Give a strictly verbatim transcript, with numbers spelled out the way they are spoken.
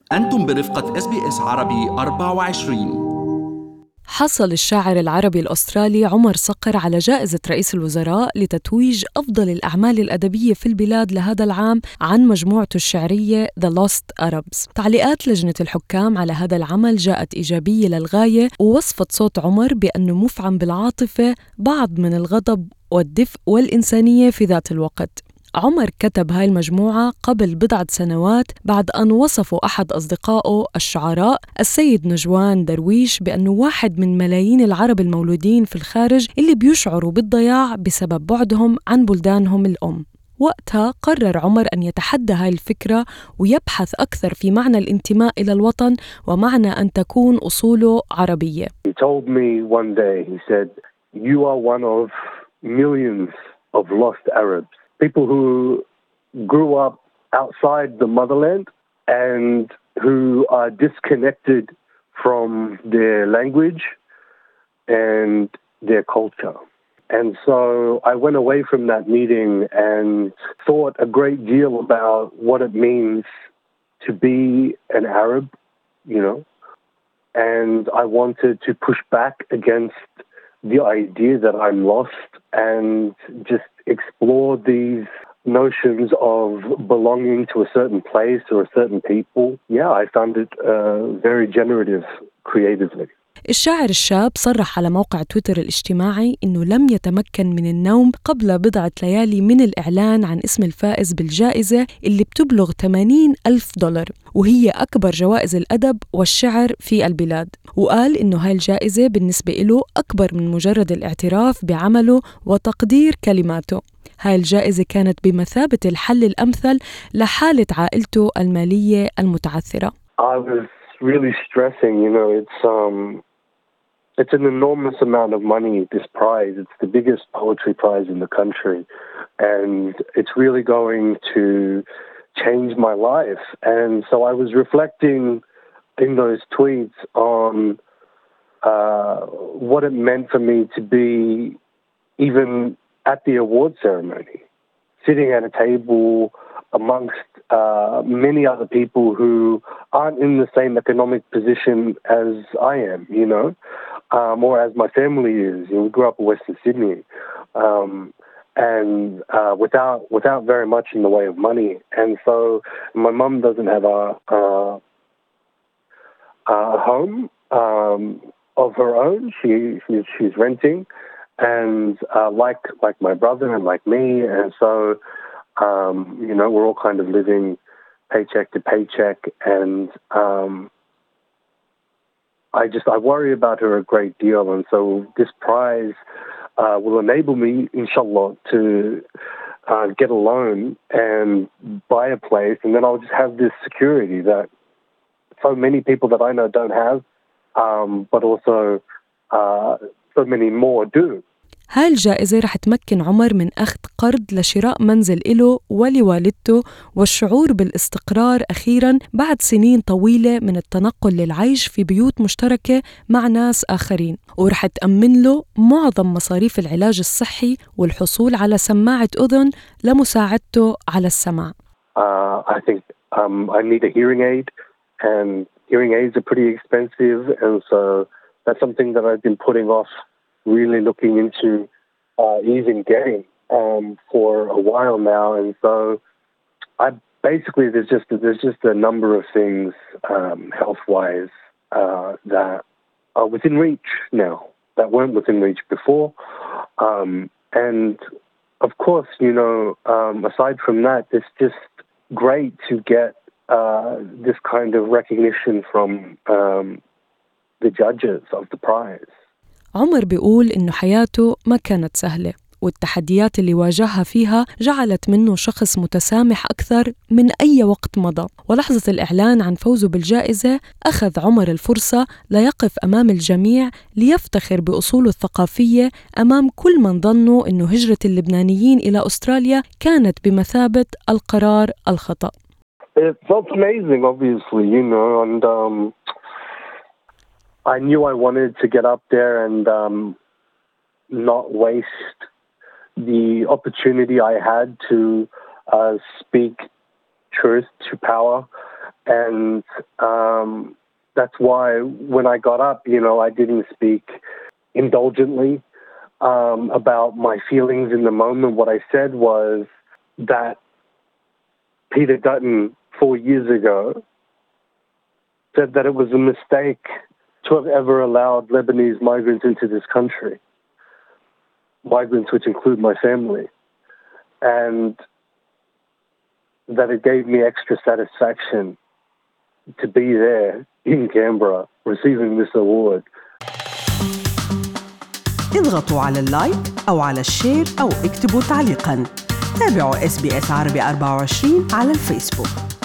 أنتم برفقة إس بي إس عربي أربعة وعشرين. حصل الشاعر العربي الأسترالي عمر صقر على جائزة رئيس الوزراء لتتويج أفضل الأعمال الأدبية في البلاد لهذا العام عن مجموعته الشعرية The Lost Arabs. تعليقات لجنة الحكام على هذا العمل جاءت إيجابية للغاية، ووصفت صوت عمر بأنه مفعم بالعاطفة، بعض من الغضب والدفء والإنسانية في ذات الوقت. عمر كتب هاي المجموعة قبل بضعة سنوات بعد أن وصفوا أحد أصدقائه الشعراء السيد نجوان درويش بأنه واحد من ملايين العرب المولودين في الخارج اللي بيشعروا بالضياع بسبب بعدهم عن بلدانهم الأم. وقتها قرر عمر أن يتحدى هاي الفكرة ويبحث أكثر في معنى الانتماء إلى الوطن ومعنى أن تكون أصوله عربية. He told me one day, he said, "You are one of millions of lost Arabs. People who grew up outside the motherland and who are disconnected from their language and their culture." And so I went away from that meeting and thought a great deal about what it means to be an Arab, you know, and I wanted to push back against the idea that I'm lost and just explore these notions of belonging to a certain place or a certain people. Yeah, I found it uh, very generative creatively. الشاعر الشاب صرح على موقع تويتر الاجتماعي إنه لم يتمكن من النوم قبل بضعة ليالي من الإعلان عن اسم الفائز بالجائزة اللي بتبلغ ثمانين ألف دولار، وهي أكبر جوائز الأدب والشعر في البلاد. وقال إنه هاي الجائزة بالنسبة له أكبر من مجرد الاعتراف بعمله وتقدير كلماته. هاي الجائزة كانت بمثابة الحل الأمثل لحالة عائلته المالية المتعثرة. I was really stressing, you know, it's um it's an enormous amount of money, this prize. It's the biggest poetry prize in the country, and it's really going to change my life. And so I was reflecting in those tweets on uh, what it meant for me to be even at the award ceremony, sitting at a table amongst uh, many other people who aren't in the same economic position as I am, you know, um, or as my family is. You know, we grew up in Western Sydney, um, and uh, without without very much in the way of money. And so my mum doesn't have a, a, a home um, of her own. She, she she's renting, and uh, like like my brother and like me, and so. Um, you know, we're all kind of living paycheck to paycheck, and um, I just I worry about her a great deal, and so this prize uh, will enable me, inshallah, to uh, get a loan and buy a place, and then I'll just have this security that so many people that I know don't have, um, but also uh, so many more do. هاي الجائزة رح تمكن عمر من أخذ قرض لشراء منزل إله ولوالدته والشعور بالاستقرار أخيراً بعد سنين طويلة من التنقل للعيش في بيوت مشتركة مع ناس آخرين، ورح تأمن له معظم مصاريف العلاج الصحي والحصول على سماعة أذن لمساعدته على السمع. Uh, I think um, I need a hearing aid, and hearing aids are pretty expensive, and so that's something that I've been putting off, really looking into uh, even getting um, for a while now. And so I basically there's just there's just a number of things um, health-wise uh, that are within reach now that weren't within reach before. Um, and of course, you know, um, aside from that, it's just great to get uh, this kind of recognition from um, the judges of the prize. عمر بيقول إنه حياته ما كانت سهلة، والتحديات اللي واجهها فيها جعلت منه شخص متسامح أكثر من أي وقت مضى. ولحظة الإعلان عن فوزه بالجائزة أخذ عمر الفرصة ليقف أمام الجميع ليفتخر بأصوله الثقافية أمام كل من ظنوا إنه هجرة اللبنانيين إلى أستراليا كانت بمثابة القرار الخطأ. It felt amazing, obviously, you know, and um, I knew I wanted to get up there and um, not waste the opportunity I had to uh, speak truth to power And um, that's why when I got up, you know, I didn't speak indulgently um, about my feelings in the moment. What I said was that Peter Dutton, four years ago, said that it was a mistake to have ever allowed Lebanese migrants into this country, migrants which include my family, and that it gave me extra satisfaction to be there in Canberra receiving this award. اضغطوا على اللايك أو على الشير أو اكتبوا تعليقاً. تابعوا إس بي إس عربي أربعة وعشرين على الفيسبوك.